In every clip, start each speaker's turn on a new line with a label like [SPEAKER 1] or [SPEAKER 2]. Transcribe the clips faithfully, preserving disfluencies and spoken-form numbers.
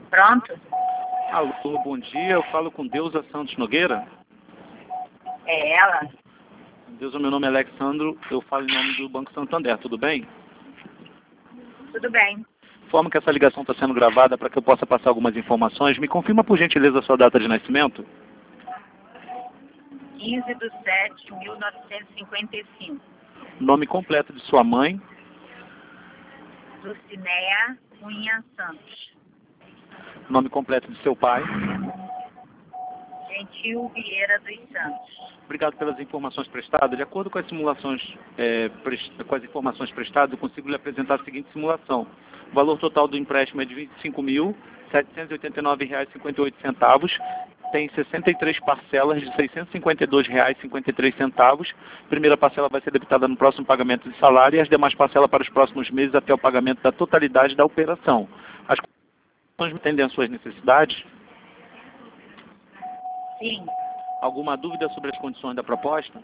[SPEAKER 1] Pronto?
[SPEAKER 2] Alô, bom dia. Eu falo com Deusa Santos Nogueira.
[SPEAKER 1] É ela?
[SPEAKER 2] Deusa, meu nome é Alexandro. Eu falo em nome do Banco Santander. Tudo bem?
[SPEAKER 1] Tudo bem.
[SPEAKER 2] Informo que essa ligação está sendo gravada para que eu possa passar algumas informações. Me confirma, por gentileza, a sua data de nascimento?
[SPEAKER 1] quinze de sete de mil novecentos e cinquenta e cinco.
[SPEAKER 2] Nome completo de sua mãe?
[SPEAKER 1] Dulcineia Cunha Santos.
[SPEAKER 2] Nome completo de seu pai?
[SPEAKER 1] Gentil Vieira dos Santos.
[SPEAKER 2] Obrigado pelas informações prestadas. De acordo com as simulações, é, prest... com as informações prestadas, eu consigo lhe apresentar a seguinte simulação. O valor total do empréstimo é de vinte e cinco mil, setecentos e oitenta e nove reais e cinquenta e oito centavos. Tem sessenta e três parcelas de seiscentos e cinquenta e dois reais e cinquenta e três centavos. A primeira parcela vai ser debitada no próximo pagamento de salário e as demais parcelas para os próximos meses até o pagamento da totalidade da operação. As condições atendem às suas necessidades?
[SPEAKER 1] Sim.
[SPEAKER 2] Alguma dúvida sobre as condições da proposta?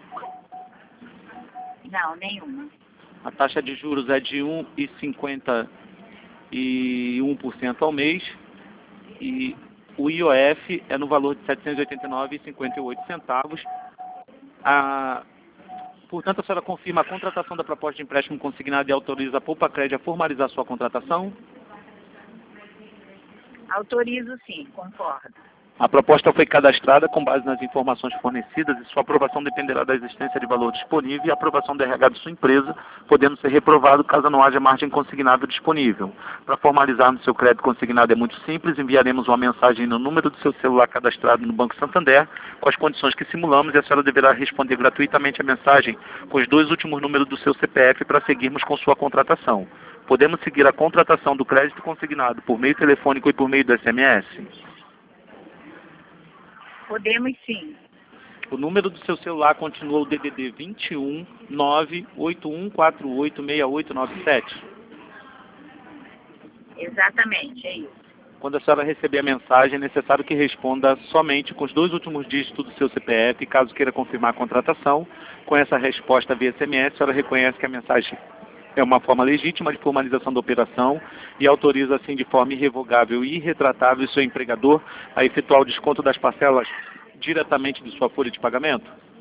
[SPEAKER 1] Não, nenhuma.
[SPEAKER 2] A taxa de juros é de um vírgula cinquenta e um por cento ao mês e o I O F é no valor de setecentos e oitenta e nove reais e cinquenta e oito centavos. A... Portanto, a senhora confirma a contratação da proposta de empréstimo consignado e autoriza a Poupa Crédito a formalizar sua contratação?
[SPEAKER 1] Autorizo sim, concordo.
[SPEAKER 2] A proposta foi cadastrada com base nas informações fornecidas e sua aprovação dependerá da existência de valor disponível e aprovação do R H de sua empresa, podendo ser reprovado caso não haja margem consignável disponível. Para formalizarmos seu crédito consignado é muito simples, enviaremos uma mensagem no número do seu celular cadastrado no Banco Santander, com as condições que simulamos, e a senhora deverá responder gratuitamente a mensagem com os dois últimos números do seu C P F para seguirmos com sua contratação. Podemos seguir a contratação do crédito consignado por meio telefônico e por meio do S M S?
[SPEAKER 1] Podemos sim.
[SPEAKER 2] O número do seu celular continua o D D D vinte e um, nove oito um quatro oito, seis oito nove sete.
[SPEAKER 1] Exatamente, é isso.
[SPEAKER 2] Quando a senhora receber a mensagem, é necessário que responda somente com os dois últimos dígitos do seu C P F, caso queira confirmar a contratação. Com essa resposta via S M S, a senhora reconhece que a mensagem é uma forma legítima de formalização da operação e autoriza, assim, de forma irrevogável e irretratável o seu empregador a efetuar o desconto das parcelas diretamente de sua folha de pagamento?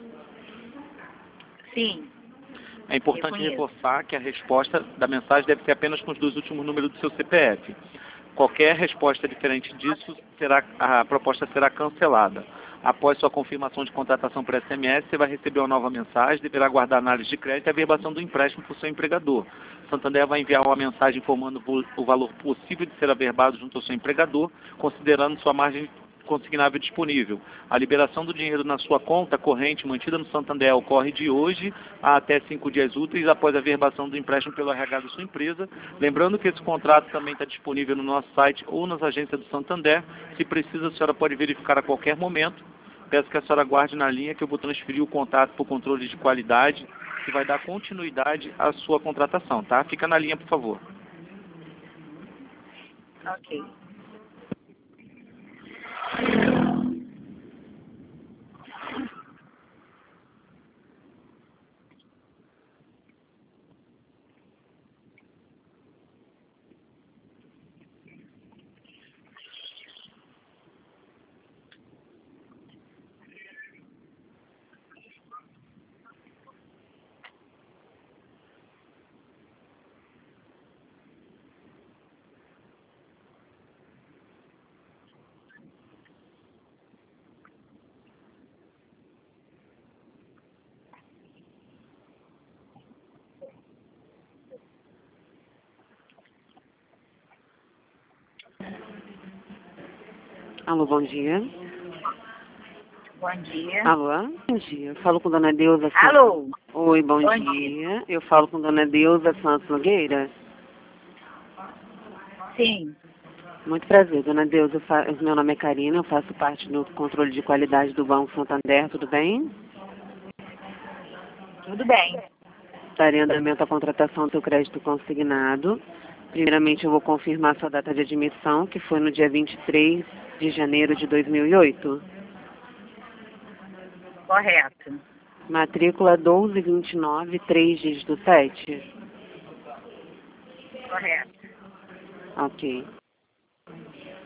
[SPEAKER 1] Sim.
[SPEAKER 2] É importante reforçar que a resposta da mensagem deve ser apenas com os dois últimos números do seu C P F. Qualquer resposta diferente disso, será, a proposta será cancelada. Após sua confirmação de contratação por S M S, você vai receber uma nova mensagem, deverá aguardar análise de crédito e a averbação do empréstimo por seu empregador. Santander vai enviar uma mensagem informando o valor possível de ser averbado junto ao seu empregador, considerando sua margem consignável disponível. A liberação do dinheiro na sua conta corrente mantida no Santander ocorre de hoje a até cinco dias úteis após a averbação do empréstimo pelo R H da sua empresa. Lembrando que esse contrato também está disponível no nosso site ou nas agências do Santander. Se precisa, a senhora pode verificar a qualquer momento. Peço que a senhora aguarde na linha que eu vou transferir o contato para o controle de qualidade, que vai dar continuidade à sua contratação, tá? Fica na linha, por favor.
[SPEAKER 1] Ok.
[SPEAKER 3] Alô, bom dia.
[SPEAKER 1] Bom dia.
[SPEAKER 3] Alô, bom dia. Eu falo com Dona Deusa Santos.
[SPEAKER 1] Alô.
[SPEAKER 3] Oi, bom,
[SPEAKER 1] Bom
[SPEAKER 3] dia.
[SPEAKER 1] dia.
[SPEAKER 3] Eu falo com Dona Deusa Santos Nogueira.
[SPEAKER 1] Sim.
[SPEAKER 3] Muito prazer, Dona Deusa. Eu fa... Meu nome é Karina, eu faço parte do controle de qualidade do Banco Santander, tudo bem?
[SPEAKER 1] Tudo bem.
[SPEAKER 3] Darei andamento à contratação do seu crédito consignado. Primeiramente, eu vou confirmar sua data de admissão, que foi no dia vinte e três de janeiro de dois mil e oito.
[SPEAKER 1] Correto.
[SPEAKER 3] Matrícula doze vinte e nove, três dígito sete.
[SPEAKER 1] Correto.
[SPEAKER 3] Ok.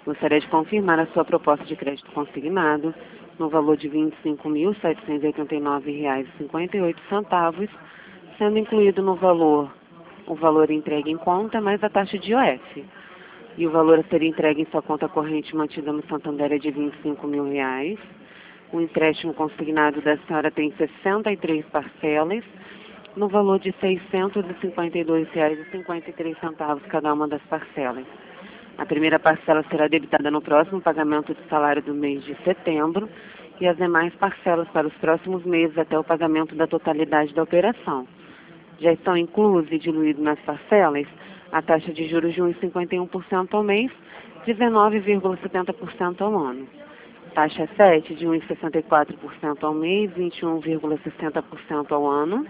[SPEAKER 3] Gostaria de confirmar a sua proposta de crédito consignado no valor de vinte e cinco mil, setecentos e oitenta e nove reais e cinquenta e oito centavos, sendo incluído no valor o valor entregue em conta mais a taxa de I O F. E o valor a ser entregue em sua conta corrente mantida no Santander é de vinte e cinco mil reais. O empréstimo consignado da senhora tem sessenta e três parcelas, no valor de seiscentos e cinquenta e dois reais e cinquenta e três centavos cada uma das parcelas. A primeira parcela será debitada no próximo pagamento de salário do mês de setembro e as demais parcelas para os próximos meses até o pagamento da totalidade da operação. Já estão inclusos e diluídos nas parcelas a taxa de juros de um vírgula cinquenta e um por cento ao mês, dezenove vírgula setenta por cento ao ano. Taxa sete de um vírgula sessenta e quatro por cento ao mês, vinte e um vírgula sessenta por cento ao ano.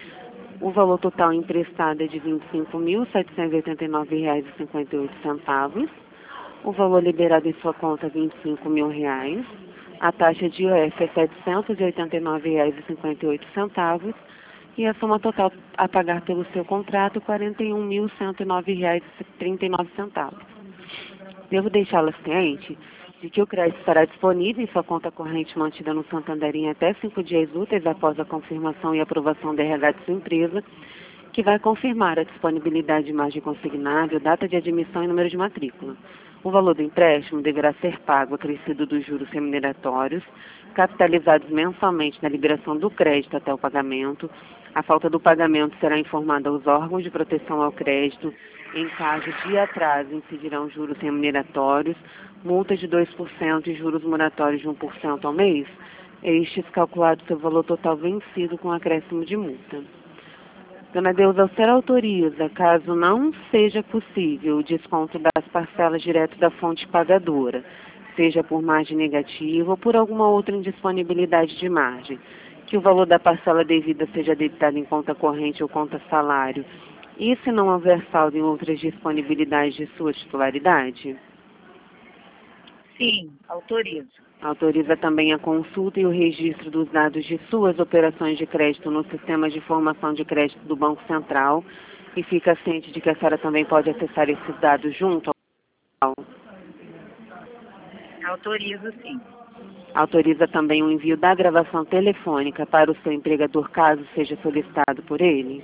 [SPEAKER 3] O valor total emprestado é de vinte e cinco mil, setecentos e oitenta e nove reais e cinquenta e oito centavos. O valor liberado em sua conta é vinte e cinco mil reais. A taxa de I O F é setecentos e oitenta e nove reais e cinquenta e oito centavos. E a soma total a pagar pelo seu contrato, quarenta e um mil, cento e nove reais e trinta e nove centavos. Devo deixá-la ciente de que o crédito estará disponível em sua conta corrente mantida no Santander em até cinco dias úteis após a confirmação e aprovação da R H de sua empresa, que vai confirmar a disponibilidade de margem consignável, data de admissão e número de matrícula. O valor do empréstimo deverá ser pago acrescido dos juros remuneratórios, capitalizados mensalmente na liberação do crédito até o pagamento. A falta do pagamento será informada aos órgãos de proteção ao crédito. Em caso de atraso, incidirão juros remuneratórios, multa de dois por cento e juros moratórios de um por cento ao mês, estes calculados seu valor total vencido com acréscimo de multa. Dona Deusa, o senhor autoriza, caso não seja possível o desconto das parcelas direto da fonte pagadora, seja por margem negativa ou por alguma outra indisponibilidade de margem, que o valor da parcela devida seja debitado em conta corrente ou conta salário, e se não houver saldo em outras disponibilidades de sua titularidade?
[SPEAKER 1] Sim, autorizo.
[SPEAKER 3] Autoriza também a consulta e o registro dos dados de suas operações de crédito no sistema de informação de crédito do Banco Central e fica ciente de que a senhora também pode acessar esses dados junto ao...
[SPEAKER 1] Autorizo, sim.
[SPEAKER 3] Autoriza também o envio da gravação telefônica para o seu empregador, caso seja solicitado por ele?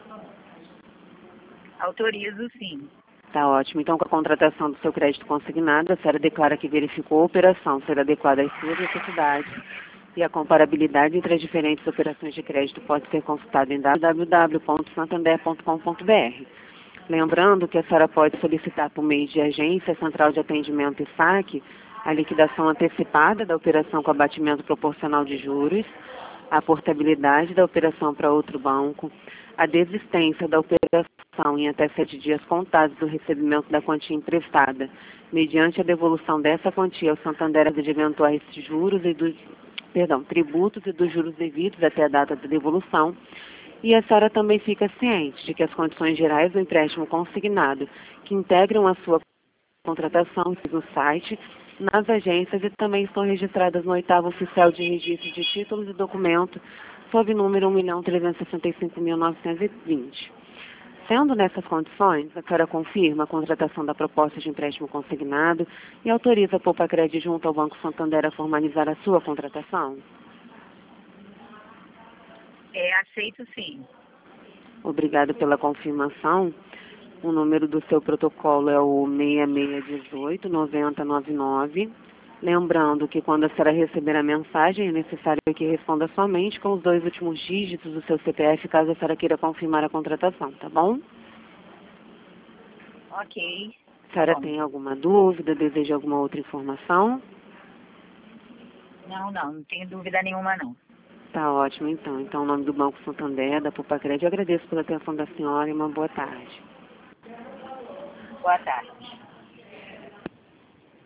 [SPEAKER 1] Autorizo, sim.
[SPEAKER 3] Tá ótimo. Então, com a contratação do seu crédito consignado, a senhora declara que verificou a operação ser adequada às suas necessidades e a comparabilidade entre as diferentes operações de crédito pode ser consultada em w w w ponto santander ponto com ponto b r. Lembrando que a senhora pode solicitar por meio de agência, central de atendimento e saque, a liquidação antecipada da operação com abatimento proporcional de juros, a portabilidade da operação para outro banco, a desistência da operação em até sete dias contados do recebimento da quantia emprestada, mediante a devolução dessa quantia ao Santander de eventuais juros e dos, perdão, tributos e dos juros devidos até a data da devolução. E a senhora também fica ciente de que as condições gerais do empréstimo consignado, que integram a sua contratação no site, nas agências e também estão registradas no oitavo oficial de registro de títulos e documentos, sob número um milhão trezentos e sessenta e cinco mil novecentos e vinte. Sendo nessas condições, a senhora confirma a contratação da proposta de empréstimo consignado e autoriza a Poupa-Cred junto ao Banco Santander a formalizar a sua contratação?
[SPEAKER 1] É, aceito, sim.
[SPEAKER 3] Obrigada pela confirmação. O número do seu protocolo é o seis seis um oito, nove zero nove nove. Lembrando que quando a senhora receber a mensagem, é necessário que responda somente com os dois últimos dígitos do seu C P F, caso a senhora queira confirmar a contratação, tá bom?
[SPEAKER 1] Ok.
[SPEAKER 3] A senhora
[SPEAKER 1] Bom.
[SPEAKER 3] tem alguma dúvida, deseja alguma outra informação?
[SPEAKER 1] Não, não, não tenho dúvida nenhuma, não.
[SPEAKER 3] Tá ótimo, então. Então, em nome do Banco Santander, da Poupa-Cred, eu agradeço pela atenção da senhora e uma boa tarde.
[SPEAKER 1] Boa tarde.